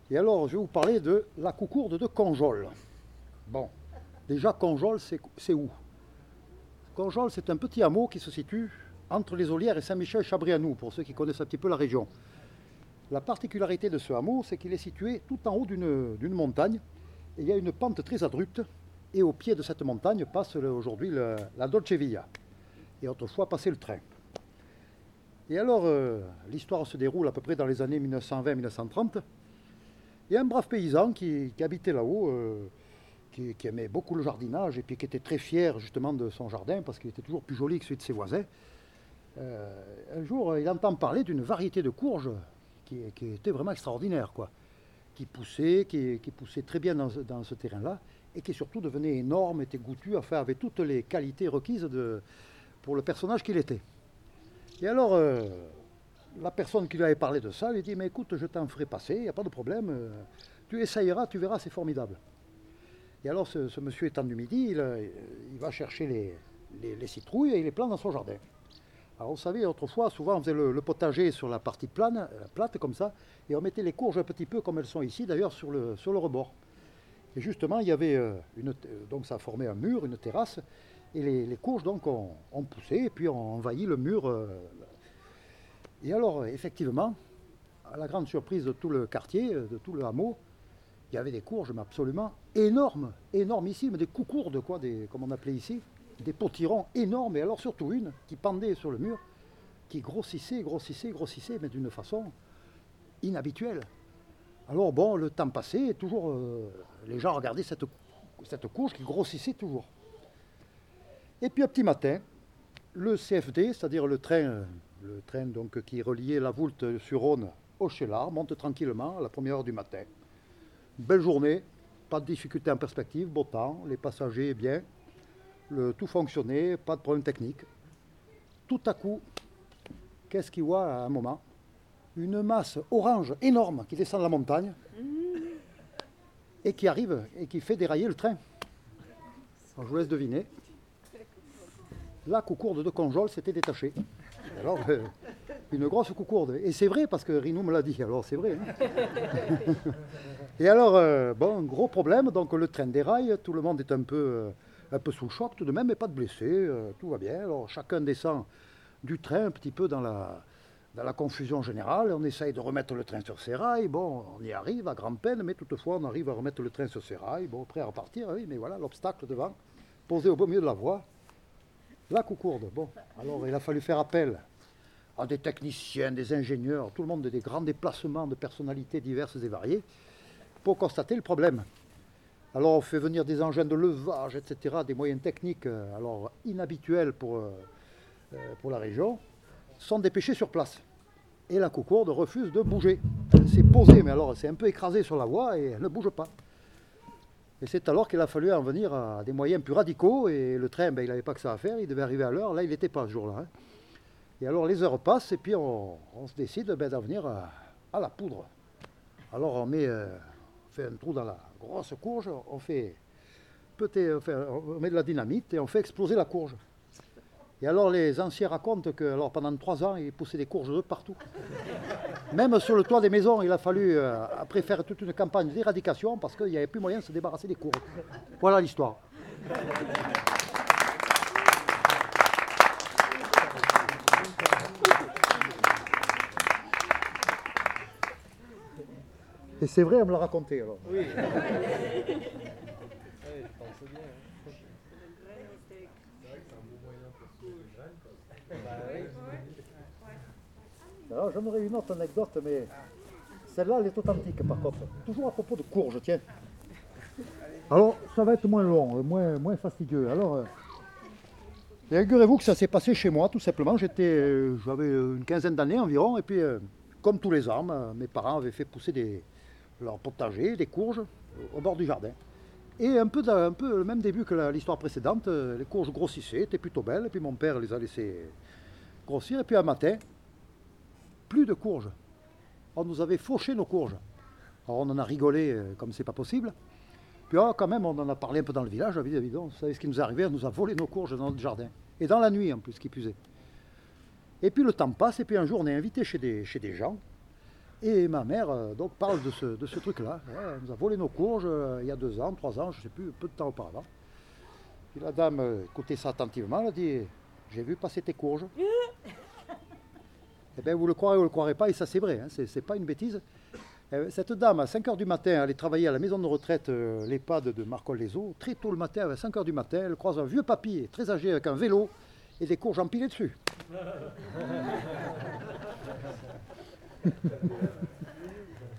Et alors, je vais vous parler de la coucourde de Conjol. Bon, déjà, Conjol, c'est où? Conjol, c'est un petit hameau qui se situe entre les Olières et Saint-Michel-Chabrianou, pour ceux qui connaissent un petit peu la région. La particularité de ce hameau, c'est qu'il est situé tout en haut d'une montagne, et il y a une pente très abrupte, et au pied de cette montagne passe aujourd'hui la Dolce Via, et autrefois passait le train. Et alors, l'histoire se déroule à peu près dans les années 1920-1930. Il y a un brave paysan qui habitait là-haut, qui aimait beaucoup le jardinage et puis qui était très fier justement de son jardin parce qu'il était toujours plus joli que celui de ses voisins. Un jour, il entend parler d'une variété de courges qui était vraiment extraordinaire, quoi, qui poussait très bien dans ce terrain-là et qui surtout devenait énorme, était goûtu, enfin avait toutes les qualités requises pour le personnage qu'il était. Et alors, la personne qui lui avait parlé de ça lui dit, mais écoute, je t'en ferai passer, il n'y a pas de problème, tu essayeras, tu verras, c'est formidable. Et alors ce monsieur étant du midi, il va chercher les citrouilles et il les plante dans son jardin. Alors vous savez, autrefois, souvent on faisait le potager sur la partie plate comme ça, et on mettait les courges un petit peu comme elles sont ici, d'ailleurs sur le rebord. Et justement, il y avait donc ça formait un mur, une terrasse, et les courges donc ont poussé, et puis ont envahi le mur. Et alors, effectivement, à la grande surprise de tout le quartier, de tout le hameau, il y avait des courges, mais absolument énormes, énormissimes, des coucourdes, quoi, comme on appelait ici, des potirons énormes, et alors surtout une qui pendait sur le mur, qui grossissait, mais d'une façon inhabituelle. Alors bon, le temps passait, et toujours les gens regardaient cette courge qui grossissait toujours. Et puis un petit matin, le CFD, c'est-à-dire le train donc, qui reliait la Voulte-sur-Rhône au Cheylard, monte tranquillement à la première heure du matin. Belle journée, pas de difficulté en perspective, beau temps, les passagers bien, tout fonctionnait, pas de problème technique. Tout à coup, qu'est-ce qu'il voit à un moment? Une masse orange énorme qui descend de la montagne et qui arrive et qui fait dérailler le train. Alors, je vous laisse deviner. La coucourde de Conjol s'était détachée. Alors, une grosse coucourde. Et c'est vrai parce que Rinou me l'a dit, alors c'est vrai. Hein. Et alors, bon, gros problème, donc le train déraille, tout le monde est un peu sous le choc tout de même, mais pas de blessés, tout va bien. Alors chacun descend du train un petit peu dans la confusion générale, on essaye de remettre le train sur ses rails, bon, on y arrive à grand-peine, mais toutefois on arrive à remettre le train sur ses rails, bon, prêt à repartir, oui, mais voilà, l'obstacle devant, posé au beau milieu de la voie, la coucourde. Bon, alors il a fallu faire appel à des techniciens, des ingénieurs, tout le monde des grands déplacements de personnalités diverses et variées, pour constater le problème. Alors on fait venir des engins de levage, etc., des moyens techniques alors inhabituels pour la région, sont dépêchés sur place. Et la coucourde refuse de bouger. Elle s'est posée, mais alors elle s'est un peu écrasée sur la voie et elle ne bouge pas. Et c'est alors qu'il a fallu en venir à des moyens plus radicaux, et le train, il n'avait pas que ça à faire, il devait arriver à l'heure, là il n'était pas ce jour-là. Hein. Et alors les heures passent, et puis on se décide d'en venir à la poudre. Alors on fait un trou dans la grosse courge, on met de la dynamite et on fait exploser la courge. Et alors les anciens racontent que alors, pendant 3 ans, ils poussaient des courges de partout. Même sur le toit des maisons, il a fallu après faire toute une campagne d'éradication parce qu'il n'y avait plus moyen de se débarrasser des courges. Voilà l'histoire. Et c'est vrai, on me l'a raconté alors. Oui. Je pense bien. Alors j'aimerais une autre anecdote, mais celle-là, elle est authentique par contre. Toujours à propos de courges, tiens. Alors, ça va être moins long, moins fastidieux. Alors, figurez-vous que ça s'est passé chez moi, tout simplement. J'avais une quinzaine d'années environ, et puis, comme tous les ans, mes parents avaient fait pousser leur potager, des courges, au bord du jardin. Et un peu le même début que l'histoire précédente, les courges grossissaient, étaient plutôt belles, et puis mon père les a laissées grossir, et puis un matin, plus de courges. On nous avait fauché nos courges. Alors on en a rigolé comme c'est pas possible. Puis quand même, on en a parlé un peu dans le village, évidemment. Vous savez ce qui nous est arrivé, on nous a volé nos courges dans notre jardin. Et dans la nuit en plus, qui puisait. Et puis le temps passe, et puis un jour on est invité chez des gens. Et ma mère donc parle de ce truc-là. Ouais, elle nous a volé nos courges il y a 2 ans, 3 ans, je ne sais plus, peu de temps auparavant. Puis la dame écoutait ça attentivement, elle a dit, j'ai vu passer tes courges. Eh bien, vous le croirez ou vous ne le croirez pas, et ça c'est vrai, hein, c'est pas une bêtise. Cette dame, à 5 heures du matin, allait travailler à la maison de retraite, l'EHPAD de Marcol-les-Eaux. Très tôt le matin, à 5 heures du matin, elle croise un vieux papy très âgé avec un vélo et des courges empilées dessus.